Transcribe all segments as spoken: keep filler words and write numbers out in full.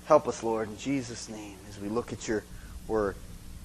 Help us, Lord, in Jesus' name, as we look at your word.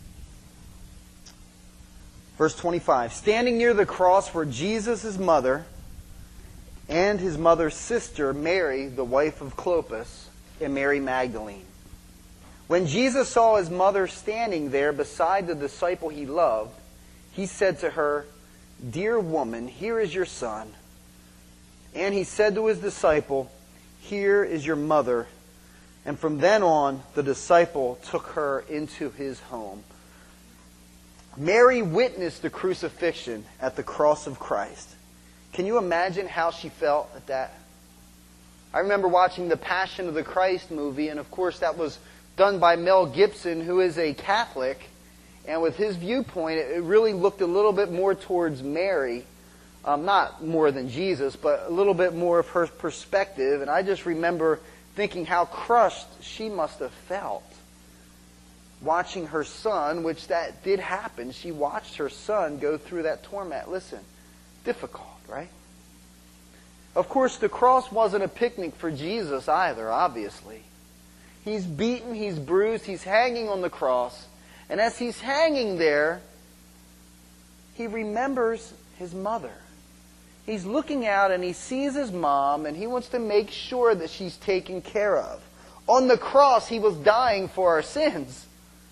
Verse twenty-five, standing near the cross were Jesus' mother and his mother's sister, Mary, the wife of Clopas, and Mary Magdalene. When Jesus saw his mother standing there beside the disciple he loved, he said to her, "Dear woman, here is your son." And he said to his disciple, "Here is your mother." And from then on, the disciple took her into his home. Mary witnessed the crucifixion at the cross of Christ. Can you imagine how she felt at that? I remember watching the Passion of the Christ movie, and of course that was done by Mel Gibson, who is a Catholic. And with his viewpoint, it really looked a little bit more towards Mary. Um, not more than Jesus, but a little bit more of her perspective. And I just remember thinking how crushed she must have felt watching her son, which that did happen. She watched her son go through that torment. Listen, difficult, right? Of course, the cross wasn't a picnic for Jesus either, obviously. He's beaten, he's bruised, he's hanging on the cross. And as he's hanging there, he remembers his mother. He's looking out and he sees his mom, and he wants to make sure that she's taken care of. On the cross, he was dying for our sins.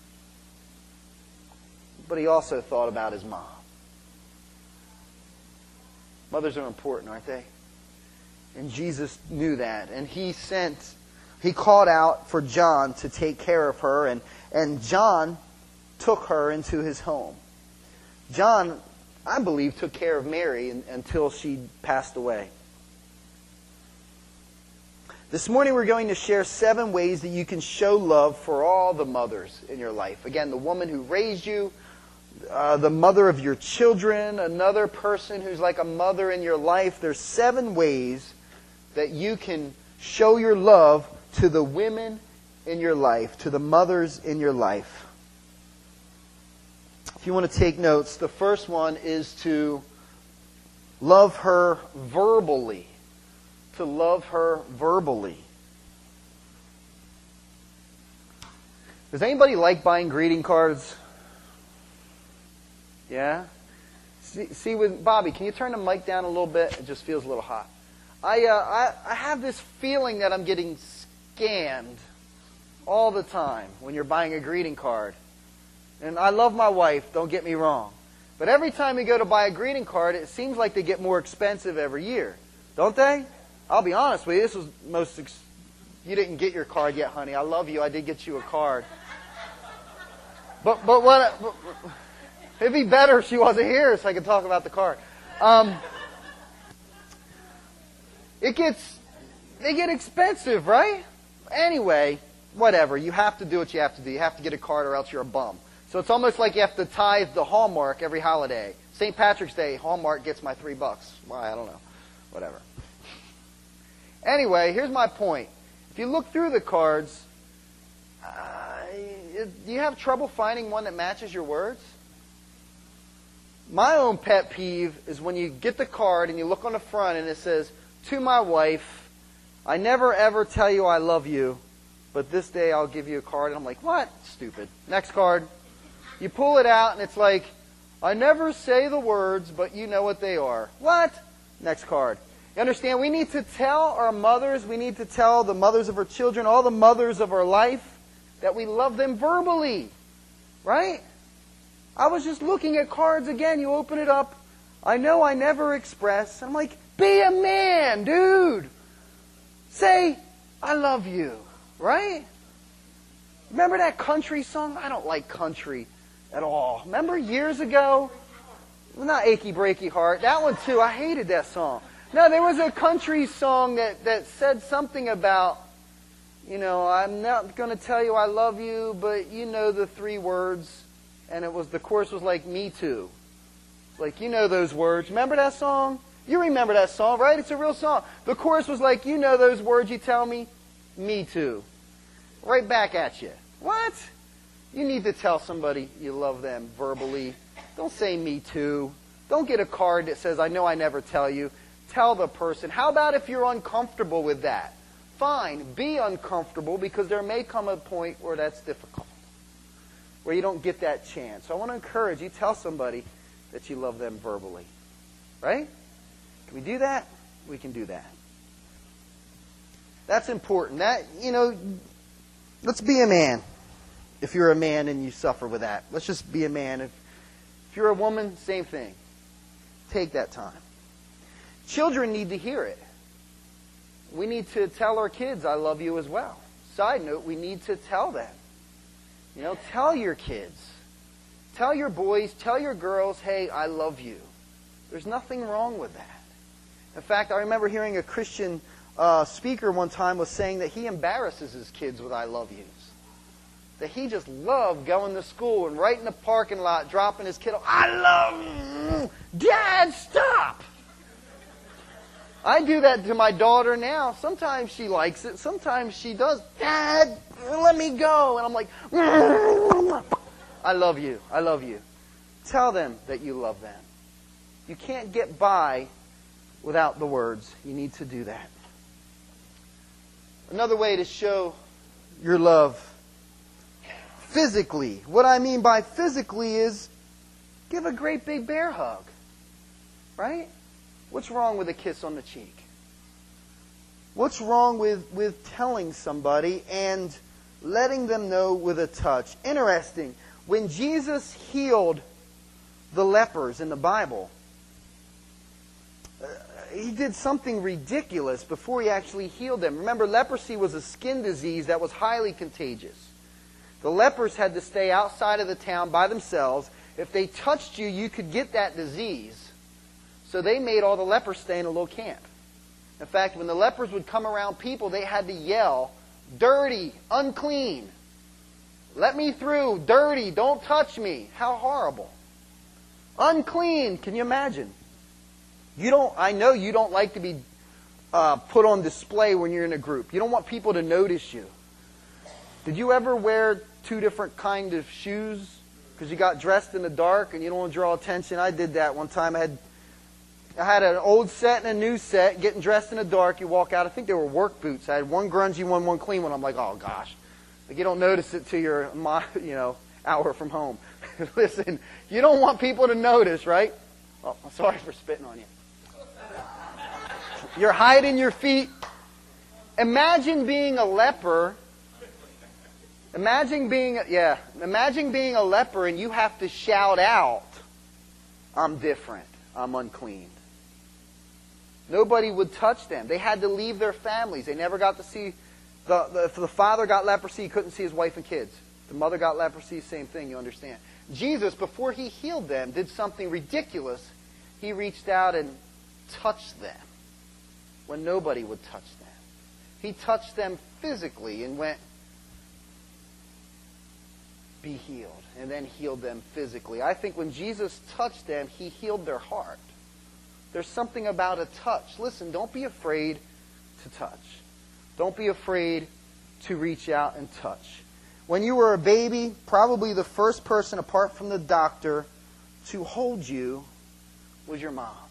But he also thought about his mom. Mothers are important, aren't they? And Jesus knew that. And he sent, he called out for John to take care of her. And, and John took her into his home. John, I believe, took care of Mary until she passed away. This morning we're going to share seven ways that you can show love for all the mothers in your life. Again, the woman who raised you, uh, the mother of your children, another person who's like a mother in your life. There's seven ways that you can show your love to the women in your life, to the mothers in your life. If you want to take notes, the first one is to love her verbally. To love her verbally. Does anybody like buying greeting cards? Yeah? See, see with Bobby, can you turn the mic down a little bit? It just feels a little hot. I, uh, I, I have this feeling that I'm getting scammed all the time when you're buying a greeting card. And I love my wife, don't get me wrong. But every time you go to buy a greeting card, it seems like they get more expensive every year. Don't they? I'll be honest with you, this was most... Ex- you didn't get your card yet, honey. I love you. I did get you a card. But but what... But, it'd be better if she wasn't here so I could talk about the card. Um, it gets... They get expensive, right? Anyway, whatever. You have to do what you have to do. You have to get a card or else you're a bum. So it's almost like you have to tithe the Hallmark every holiday. Saint Patrick's Day, Hallmark gets my three bucks. Why? I don't know. Whatever. Anyway, here's my point. If you look through the cards, uh, do you have trouble finding one that matches your words? My own pet peeve is when you get the card and you look on the front and it says, "To my wife, I never ever tell you I love you, but this day I'll give you a card." And I'm like, what? Stupid. Next card. You pull it out and it's like, "I never say the words, but you know what they are." What? Next card. You understand? We need to tell our mothers, we need to tell the mothers of our children, all the mothers of our life, that we love them verbally. Right? I was just looking at cards again. You open it up. "I know I never express." I'm like, be a man, dude. Say, "I love you." Right? Remember that country song? I don't like country at all. Remember years ago? Well, not Achy Breaky Heart. That one too. I hated that song. No, there was a country song that, that said something about, you know, "I'm not going to tell you I love you, but you know the three words." And it was, the chorus was like, "Me too." Like, you know those words. Remember that song? You remember that song, right? It's a real song. The chorus was like, "You know those words you tell me? Me too." Right back at you. What? You need to tell somebody you love them verbally. Don't say "me too." Don't get a card that says "I know I never tell you." Tell the person. How about if you're uncomfortable with that? fine. Be uncomfortable, because there may come a point where that's difficult, where you don't get that chance. So I want to encourage you, tell somebody that you love them verbally. Right? Can we do that? We can do that. That's important. That, you know, let's be a man. If you're a man and you suffer with that, let's just be a man. If, if you're a woman, same thing. Take that time. Children need to hear it. We need to tell our kids, I love you as well. Side note, we need to tell them. You know, tell your kids. Tell your boys, tell your girls, hey, I love you. There's nothing wrong with that. In fact, I remember hearing a Christian uh, speaker one time was saying that he embarrasses his kids with I love yous. That he just loved going to school and right in the parking lot dropping his kid off, I love you. Dad, stop! I do that to my daughter now. Sometimes she likes it. Sometimes she does. Dad, let me go. And I'm like, I love you. I love you. Tell them that you love them. You can't get by without the words. You need to do that. Another way to show your love physically. What I mean by physically is give a great big bear hug. Right? What's wrong with a kiss on the cheek? What's wrong with, with telling somebody and letting them know with a touch? Interesting. When Jesus healed the lepers in the Bible, uh, he did something ridiculous before he actually healed them. Remember, leprosy was a skin disease that was highly contagious. The lepers had to stay outside of the town by themselves. If they touched you, you could get that disease. So they made all the lepers stay in a little camp. In fact, when the lepers would come around people, they had to yell, dirty, unclean. Let me through, dirty, don't touch me. How horrible. Unclean, can you imagine? You don't. I know you don't like to be uh, put on display when you're in a group. You don't want people to notice you. Did you ever wear two different kind of shoes because you got dressed in the dark and you don't want to draw attention? I did that one time. I had I had an old set and a new set, getting dressed in the dark. You walk out. I think they were work boots. I had one grungy one, one clean one. I'm like, oh gosh. Like, you don't notice it till you're, you know, hour from home. Listen, you don't want people to notice, right? Oh, I'm sorry for spitting on you. You're hiding your feet. Imagine being a leper. Imagine being, yeah, imagine being a leper and you have to shout out, I'm different. I'm unclean. Nobody would touch them. They had to leave their families. They never got to see, the, the, if the father got leprosy, he couldn't see his wife and kids. The mother got leprosy, same thing, you understand. Jesus, before he healed them, did something ridiculous. He reached out and touched them when nobody would touch them. He touched them physically and went, be healed, and then healed them physically. I think when Jesus touched them, he healed their heart. There's something about a touch. Listen, don't be afraid to touch. Don't be afraid to reach out and touch. When you were a baby, probably the first person apart from the doctor to hold you was your mom.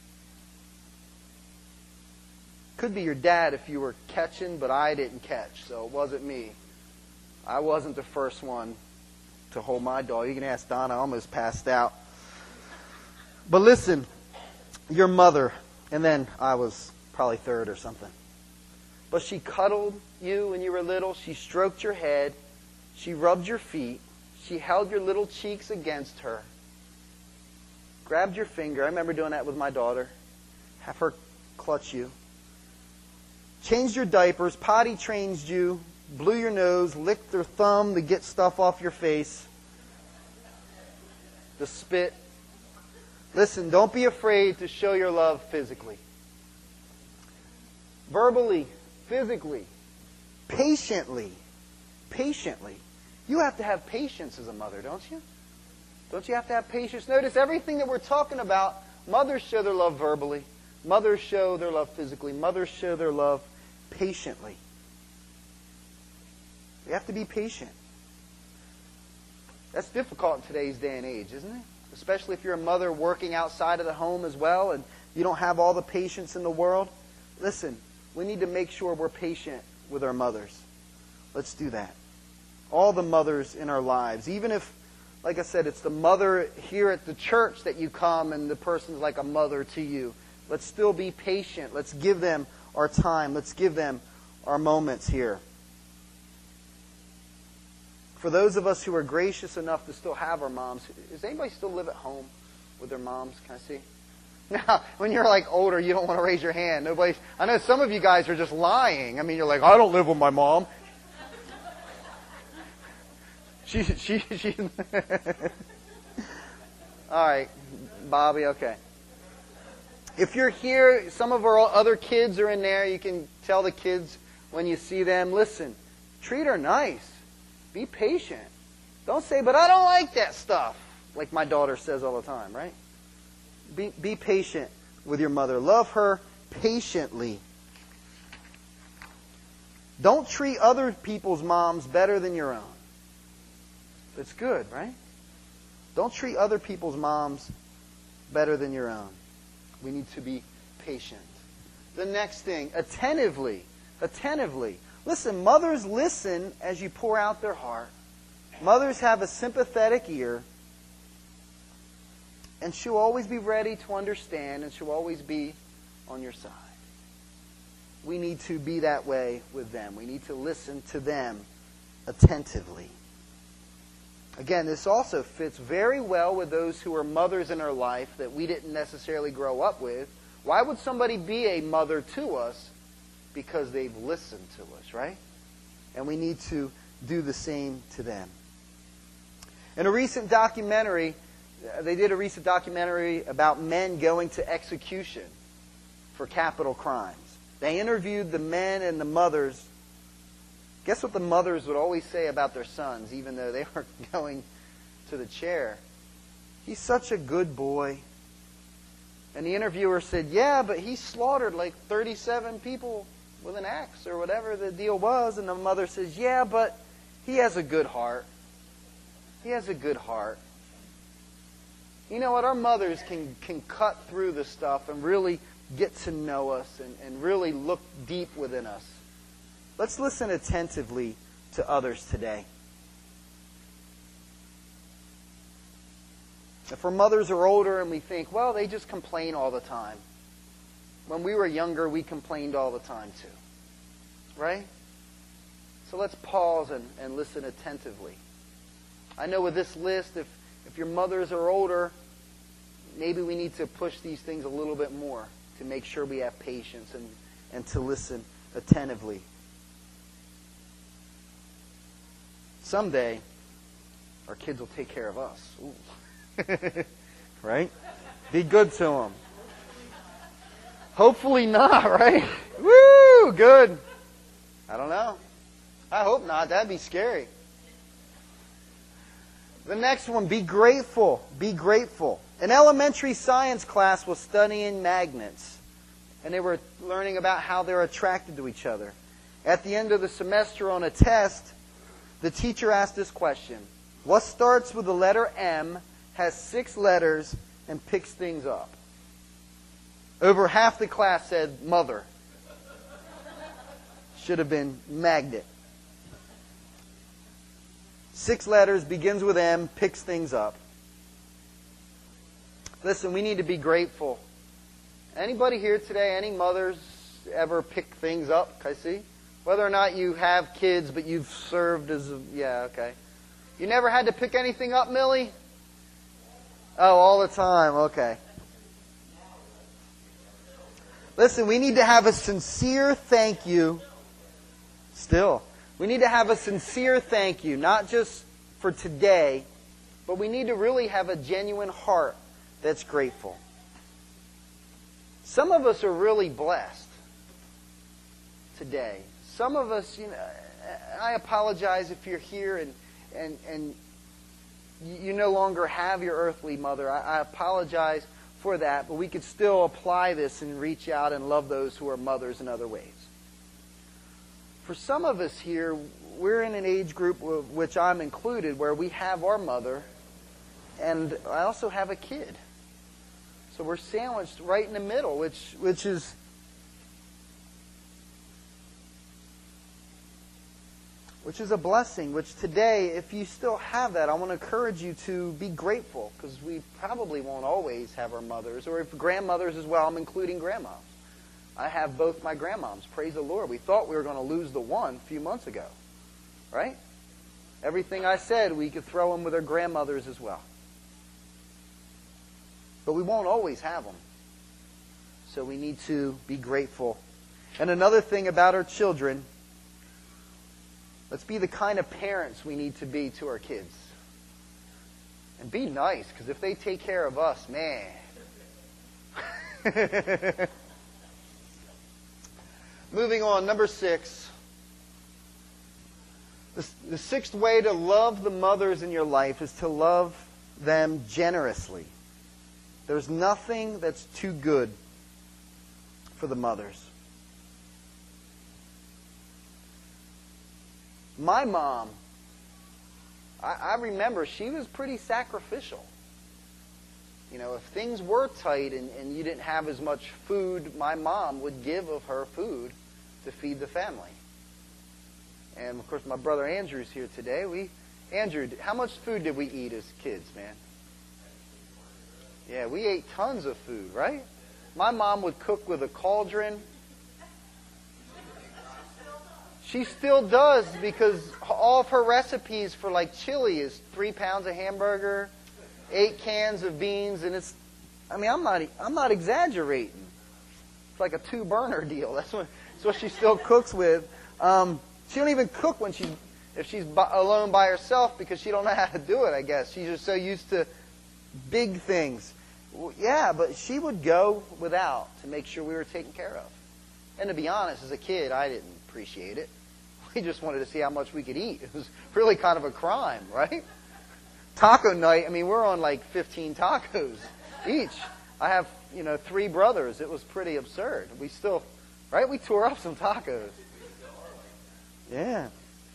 Could be your dad if you were catching, but I didn't catch, so it wasn't me. I wasn't the first one to hold my dog. You can ask Donna, I almost passed out. But listen, your mother, and then I was probably third or something. But she cuddled you when you were little. She stroked your head. She rubbed your feet. She held your little cheeks against her. Grabbed your finger. I remember doing that with my daughter. Have her clutch you. Changed your diapers. Potty trained you. Blew your nose. Licked their thumb to get stuff off your face. The spit. Listen, don't be afraid to show your love physically. Verbally, physically, patiently, patiently. You have to have patience as a mother, don't you? Don't you have to have patience? Notice everything that we're talking about, mothers show their love verbally. Mothers show their love physically. Mothers show their love patiently. You have to be patient. That's difficult in today's day and age, isn't it? Especially if you're a mother working outside of the home as well and you don't have all the patience in the world. Listen, we need to make sure we're patient with our mothers. Let's do that. All the mothers in our lives. Even if, like I said, it's the mother here at the church that you come and the person's like a mother to you. Let's still be patient. Let's give them our time. Let's give them our moments here. For those of us who are gracious enough to still have our moms, does anybody still live at home with their moms? Can I see? Now, when you're like older, you don't want to raise your hand. Nobody. I know some of you guys are just lying. I mean, you're like, I don't live with my mom. She, she, she. All right, Bobby. Okay. If you're here, some of our other kids are in there. You can tell the kids when you see them, listen, treat her nice. Be patient. Don't say, but I don't like that stuff, like my daughter says all the time, right? Be, be patient with your mother. Love her patiently. Don't treat other people's moms better than your own. It's good, right? Don't treat other people's moms better than your own. We need to be patient. The next thing, attentively. Attentively. Listen, mothers listen as you pour out their heart. Mothers have a sympathetic ear. And she'll always be ready to understand, and she'll always be on your side. We need to be that way with them. We need to listen to them attentively. Again, this also fits very well with those who are mothers in our life that we didn't necessarily grow up with. Why would somebody be a mother to us? Because they've listened to us, right? And we need to do the same to them. In a recent documentary, they did a recent documentary about men going to execution for capital crimes. They interviewed the men and the mothers. Guess what the mothers would always say about their sons, even though they were going to the chair? He's such a good boy. And the interviewer said, yeah, but he slaughtered like thirty-seven people with an axe or whatever the deal was. And the mother says, yeah, but he has a good heart. He has a good heart. You know what? Our mothers can, can cut through the stuff and really get to know us and, and really look deep within us. Let's listen attentively to others today. If our mothers are older and we think, well, they just complain all the time. When we were younger, we complained all the time too. Right? So let's pause and, and listen attentively. I know with this list, if, if your mothers are older, maybe we need to push these things a little bit more to make sure we have patience and, and to listen attentively. Someday, our kids will take care of us. Right? Be good to them. Hopefully not, right? Woo! Good. I don't know. I hope not. That'd be scary. The next one, be grateful. Be grateful. An elementary science class was studying magnets. And they were learning about how they're attracted to each other. At the end of the semester on a test, the teacher asked this question. What starts with the letter M, has six letters, and picks things up? Over half the class said mother. Should have been magnet. Six letters, begins with M, picks things up. Listen, we need to be grateful. Anybody here today, any mothers ever pick things up? Can I see? Whether or not you have kids, but you've served as a... Yeah, okay. You never had to pick anything up, Millie? Oh, all the time. Okay. Listen, we need to have a sincere thank you. Still. We need to have a sincere thank you, not just for today, but we need to really have a genuine heart that's grateful. Some of us are really blessed today. Some of us, you know, I apologize if you're here and and and you no longer have your earthly mother. I, I apologize for that, but we could still apply this and reach out and love those who are mothers in other ways. For some of us here, we're in an age group, which I'm included, where we have our mother, and I also have a kid. So we're sandwiched right in the middle, which which is which is a blessing, which today, if you still have that, I want to encourage you to be grateful, because we probably won't always have our mothers, or if grandmothers as well. I'm including grandmas. I have both my grandmoms. Praise the Lord. We thought we were going to lose the one a few months ago. Right? Everything I said, we could throw them with our grandmothers as well. But we won't always have them. So we need to be grateful. And another thing about our children, let's be the kind of parents we need to be to our kids. And be nice, because if they take care of us, man. Moving on, number six. The, the sixth way to love the mothers in your life is to love them generously. There's nothing that's too good for the mothers. My mom, I, I remember she was pretty sacrificial. You know, if things were tight and, and you didn't have as much food, my mom would give of her food to feed the family. And, of course, my brother Andrew's here today. We, Andrew, how much food did we eat as kids, man? Yeah, we ate tons of food, right? My mom would cook with a cauldron. She still does, because all of her recipes for, like, chili is three pounds of hamburger, eight cans of beans, and it's, I mean, I'm not, I'm not exaggerating. It's like a two-burner deal. That's what, that's what she still cooks with. Um, she don't even cook when she, if she's by, alone by herself, because she don't know how to do it, I guess. She's just so used to big things. Well, yeah, but she would go without to make sure we were taken care of. And to be honest, as a kid, I didn't appreciate it. We just wanted to see how much we could eat. It was really kind of a crime, right? Taco night, I mean, we're on like fifteen tacos each. I have, you know, three brothers. It was pretty absurd. We still, right? We tore up some tacos. Yeah.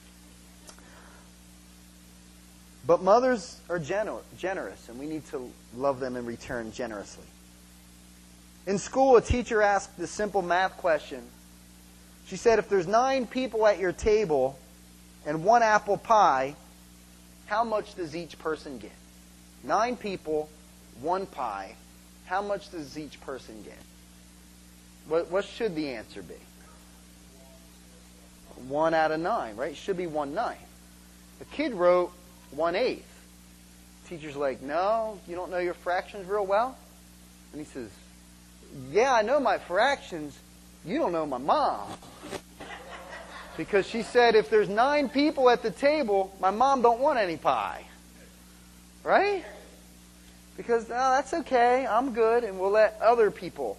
But mothers are gener- generous, and we need to love them in return generously. In school, a teacher asked this simple math question. She said, if there's nine people at your table and one apple pie, how much does each person get? Nine people, one pie. How much does each person get? What, what should the answer be? One out of nine, right? It should be one ninth. The kid wrote one eighth. Teacher's like, no, you don't know your fractions real well? And he says, yeah, I know my fractions. You don't know my mom. Because she said, if there's nine people at the table, my mom don't want any pie. Right? Because, oh, that's okay, I'm good, and we'll let other people.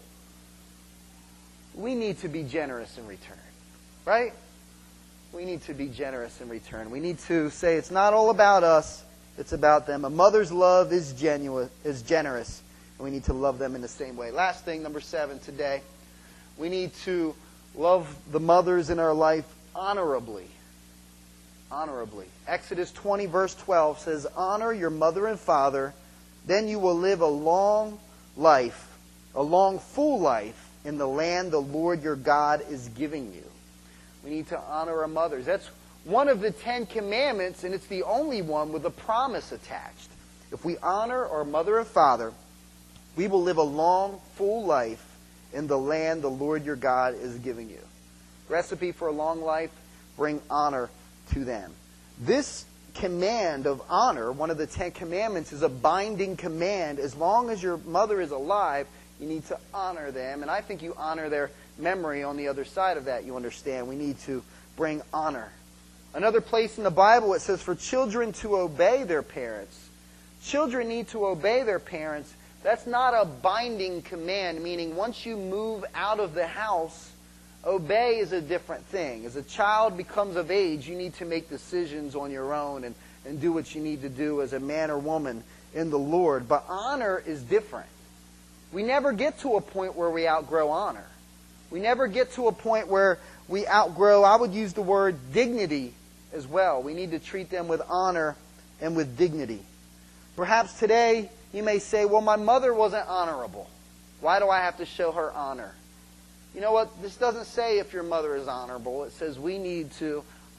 We need to be generous in return. Right? We need to be generous in return. We need to say it's not all about us, it's about them. A mother's love is genuine, is generous, and we need to love them in the same way. Last thing, number seven today. We need to love the mothers in our life honorably. Honorably. Exodus twenty, verse twelve says, honor your mother and father, then you will live a long life, a long, full life in the land the Lord your God is giving you. We need to honor our mothers. That's one of the Ten Commandments, and it's the only one with a promise attached. If we honor our mother and father, we will live a long, full life in the land the Lord your God is giving you. Recipe for a long life, bring honor to them. This command of honor, one of the Ten Commandments, is a binding command. As long as your mother is alive, you need to honor them. And I think you honor their memory on the other side of that. You understand, we need to bring honor. Another place in the Bible, it says for children to obey their parents. Children need to obey their parents. That's not a binding command, meaning once you move out of the house, obey is a different thing. As a child becomes of age, you need to make decisions on your own and, and do what you need to do as a man or woman in the Lord. But honor is different. We never get to a point where we outgrow honor. We never get to a point where we outgrow, I would use the word dignity as well. We need to treat them with honor and with dignity. Perhaps today you may say, well, my mother wasn't honorable. Why do I have to show her honor? You know what? This doesn't say if your mother is honorable. It says we need to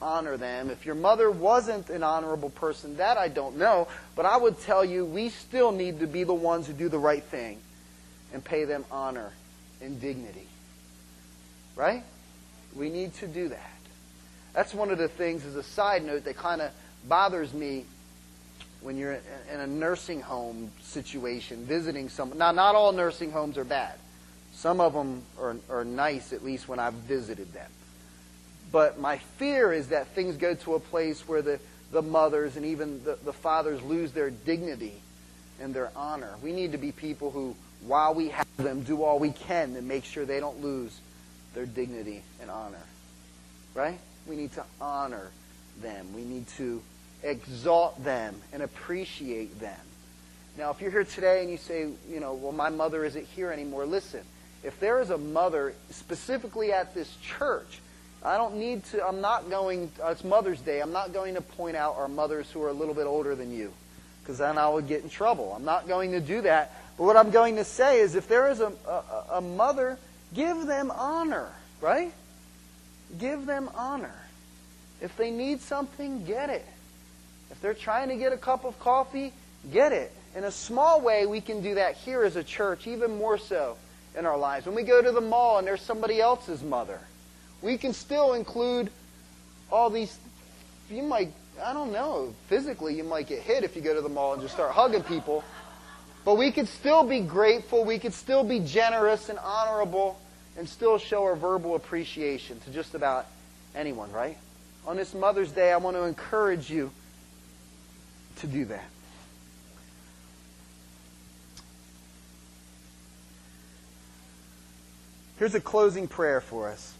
honor them. If your mother wasn't an honorable person, that I don't know. But I would tell you, we still need to be the ones who do the right thing and pay them honor and dignity. Right? We need to do that. That's one of the things, as a side note, that kind of bothers me when you're in a nursing home situation, visiting someone. Now, not all nursing homes are bad. Some of them are, are nice, at least when I've visited them. But my fear is that things go to a place where the, the mothers and even the, the fathers lose their dignity and their honor. We need to be people who, while we have them, do all we can to make sure they don't lose their dignity and honor. Right? We need to honor them. We need to exalt them and appreciate them. Now, if you're here today and you say, you know, well, my mother isn't here anymore, listen. If there is a mother specifically at this church, I don't need to, I'm not going, uh, it's Mother's Day, I'm not going to point out our mothers who are a little bit older than you, because then I would get in trouble. I'm not going to do that. But what I'm going to say is, if there is a, a, a mother, give them honor, right? Give them honor. If they need something, get it. If they're trying to get a cup of coffee, get it. In a small way, we can do that here as a church, even more so in our lives. When we go to the mall and there's somebody else's mother, we can still include all these. You might, I don't know, physically you might get hit if you go to the mall and just start hugging people. But we could still be grateful, we could still be generous and honorable, and still show our verbal appreciation to just about anyone, right? On this Mother's Day, I want to encourage you to do that. Here's a closing prayer for us.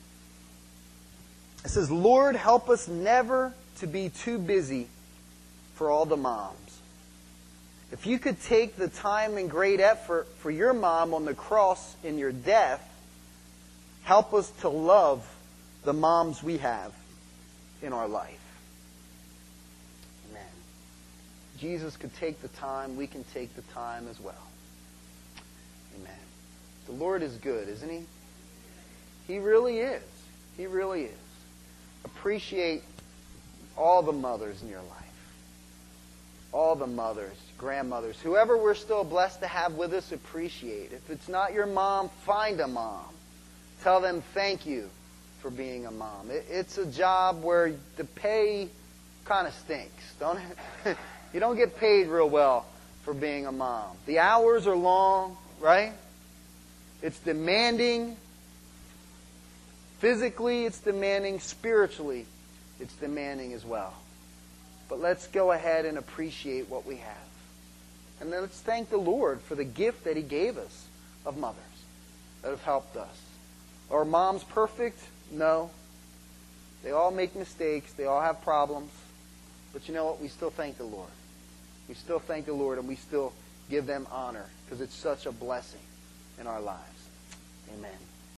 It says, Lord, help us never to be too busy for all the moms. If you could take the time and great effort for your mom on the cross in your death, help us to love the moms we have in our life. Amen. Jesus could take the time, we can take the time as well. Amen. The Lord is good, isn't He? He really is. He really is. Appreciate all the mothers in your life. All the mothers, grandmothers, whoever we're still blessed to have with us, appreciate. If it's not your mom, find a mom. Tell them thank you for being a mom. It, it's a job where the pay kind of stinks. Don't it? You don't get paid real well for being a mom. The hours are long, right? It's demanding. Physically, it's demanding. Spiritually, it's demanding as well. But let's go ahead and appreciate what we have. And then let's thank the Lord for the gift that He gave us of mothers that have helped us. Are moms perfect? No. They all make mistakes. They all have problems. But you know what? We still thank the Lord. We still thank the Lord, and we still give them honor because it's such a blessing in our lives. Amen.